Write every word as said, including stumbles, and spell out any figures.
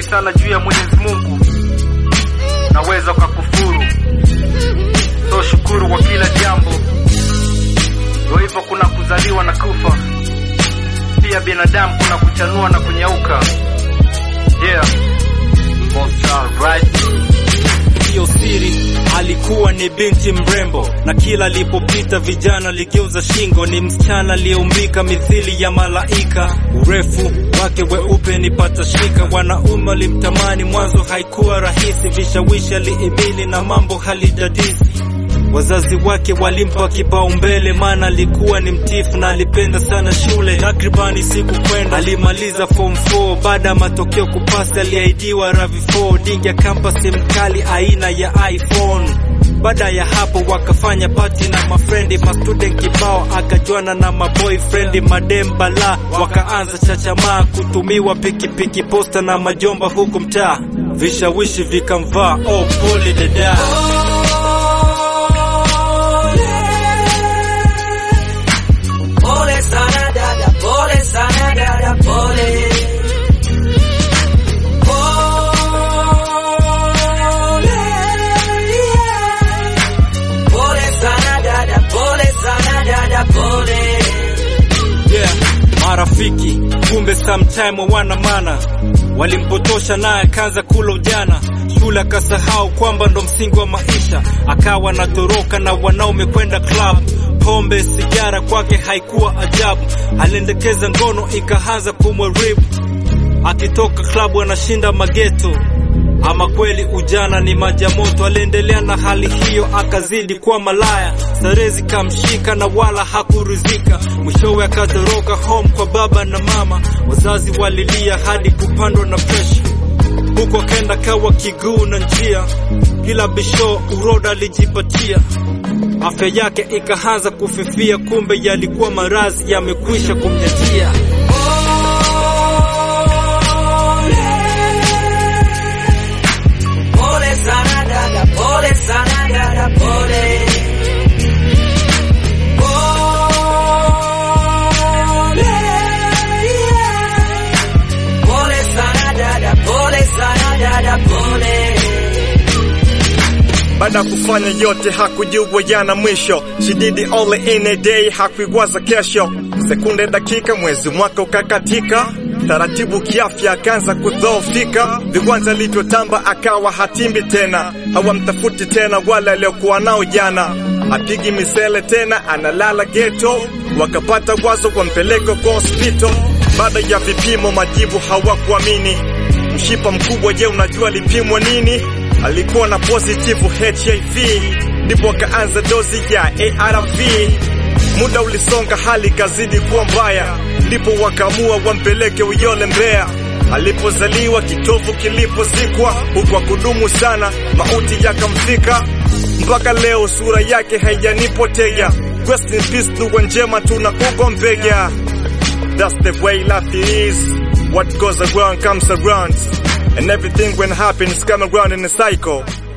sana juu ya Mwenyezi Mungu, naweza kukufuru. So shukuru kwa kila jambo. Ndio hivyo, kuna kuzaliwa na kufa. Pia binadamu kuna kuchanua na kunyauka. Yeah. Most right. Hiyo siri, alikuwa ni binti mrembo, na kila alipopita vijana ligeuza shingo. Ni msichana aliyeumbika mithili ya malaika, urefu wake weupe ni patashika. Wanaume walimtamani, mwanzo haikuwa rahisi. Vishawishi aliibili na mambo halidadisi. Wazazi wake walimpa kipaumbele, maana alikuwa ni mtifu na alipenda sana shule. Takribani siku kwenda, alimaliza form four. Baada matokeo kupasi, aliahidiwa ravi four, dinga campus mkali aina ya iPhone. Baada ya hapo wakafanya party na mafrendi, ma student kibao, akajuana na maboyfriend madem bala. Wakaanza chachamaa, kutumiwa pikipiki, posta na majomba huku mtaa. Vishawishi vikamvaa, oh pole dada. Pole sana dada, pole sana dada, pole. Pole, pole sana dada, pole sana dada, pole. Yeah, marafiki kumbe sometime wana mana, walimpotosha naye akaanza kula ujana. Shule akasahau kwamba ndo msingi wa maisha, akawa natoroka na wanaume kwenda club. Pombe sigara kwake haikuwa ajabu, aliendekeza ngono ikaanza kumwaribu. Akitoka klabu anashinda mageto, ama kweli ujana ni majamoto. Aliendelea na hali hiyo akazidi kwa malaya, sarezi kamshika na wala hakurizika. Mwishowe akatoroka home kwa baba na mama, wazazi walilia hadi kupandwa na pressure. Huko akenda kawa kiguu na njia, kila bisho uroda alijipatia. Afya yake ikaanza kufifia, kumbe yalikuwa marazi yamekwisha kumnyatia. Pole sana dada, pole sana dada, pole. Pole, pole sana dada, pole sana dada, pole. Baada kufanya yote hakujua jana mwisho. She did it all in a day, hakuiwaza kesho. Sekunde, dakika, mwezi, mwaka ukakatika. Taratibu kiafya akaanza kudhoofika. Viwanza alivyotamba akawa hatimbi tena, hawamtafuti tena wale aliokuwa nao jana. Apigi misele tena, analala ghetto. Wakapata wazo wampeleke kwa hospital. Baada ya vipimo majibu hawakuamini. Mshipa mkubwa, je unajua lipimwa nini? Alikuwa na positive H I V, ndipo akaanza dozi ya A R V. Muda ulisonga, hali kazidi kuwa mbaya, ndipo wakaamua wampeleke Uyole Mbeya. Alipozaliwa kitovu kilipozikwa, huku akudumu sana mauti yakamfika. Mpaka leo sura yake haijanipotea. Rest in peace, dua njema tunakugombea. That's the way life is. What goes around comes around, and everything when happens come around in a cycle.